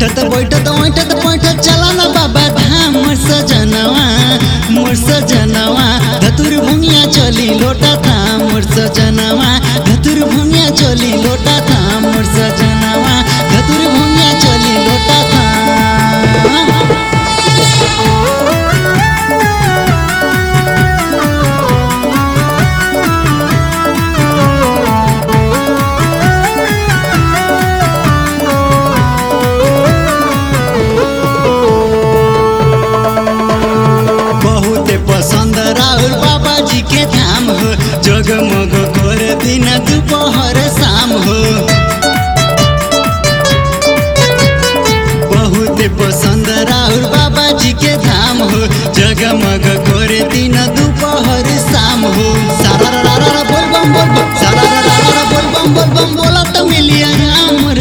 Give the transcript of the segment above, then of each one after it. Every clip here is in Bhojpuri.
उठत बैठत ओठत पैठत चला ना बाबा धाम मोर सजनवा धतुर भुंगिया चली लोटा थाम मोर सजनवा धतुर भुंगिया चली लोटा थाम मोर सजनवा धतुर भुंगिया चली लोटा थाम। पसंद राहुल बाबा जी के धाम हो जगमग कर दिन दोपहर शाम हो। बहुत पसंद राहुल बाबा जी के धाम हो जगमग कर दिन दोपहर शाम हो। सारा रा बोल बम बोल बम सारा रा बोल बम बोला तो मिलिया राम मोर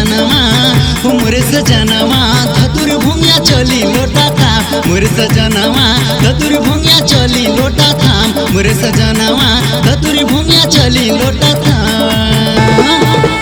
सजनवा धतुर भुंगिया चली लोटा थाम मोर सजनवा धतुर भुंगिया चली लोटा थाम मोर सजनवा धतुर भुंगिया चली लोटा थाम।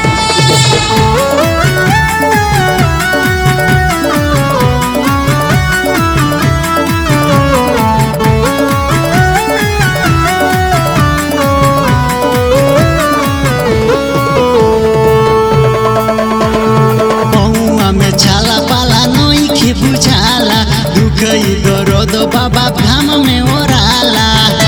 छाला पाला नई खे बुझाला दुख दर्द बाबा घाम में ओराला।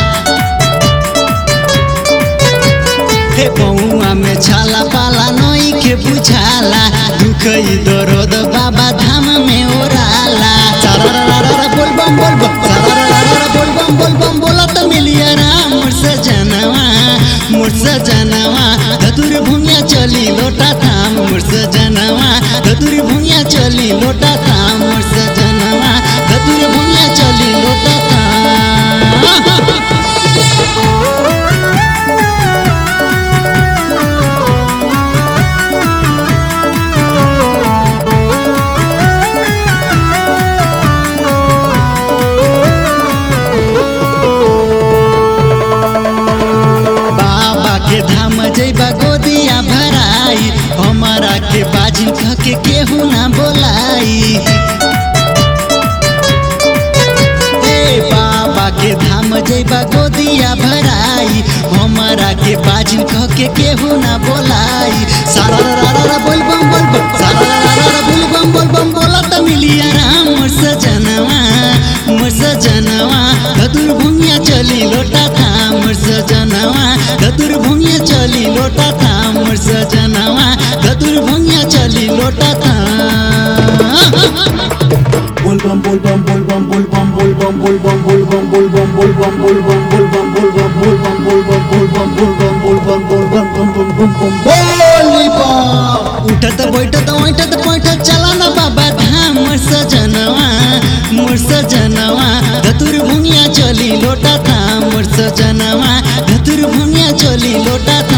हे बउआ में छाला पाला नई खे बुझाला दुख दर्द बाबा धाम में ओराला। सारा रा बोल बम सारा रा बोल बम बोला तो मिलिया राम मोर सजनवा धतुर भुंगिया चली लोटा थाम मोर सजनवा धतुर भुंगिया चली लोटा थाम मोर सजनवा धतुर भुंगिया चली लोटा थाम। के धाम जैबा गोदिया भराई हमारा के बाजी के केहू ना बोलाई। ए बाबा के धाम जैबा गोदिया भराई हमारा के बाजी के केहू ना बोलाई। सारा रा बोल बम सारा रा बोल बम बोला तो मिलिया राम मोर सजनवा धतुर भुंगिया चली लोटा थाम मोर सजनवा धतुर भुंगिया चली लोटा थाम मोर सजनवा धतुर भुंगिया चली लोटा थाम। बोल बम बोल बम बोल बम बोल बम बोल बम बोल बम बोल बम बोल बम बोल बम बोल बम बोल बम बोल बम बोल बम बोल बम बोल बम बोल बम बोल बम बोल बम बोल बम। उठत बैठत ओठत पैठत चला ना बाबा धाम मोर सजनवा धतुर भुंगिया चली लोटा थाम मोर सजनवा धतुर भुंगिया चली लोटा थाम।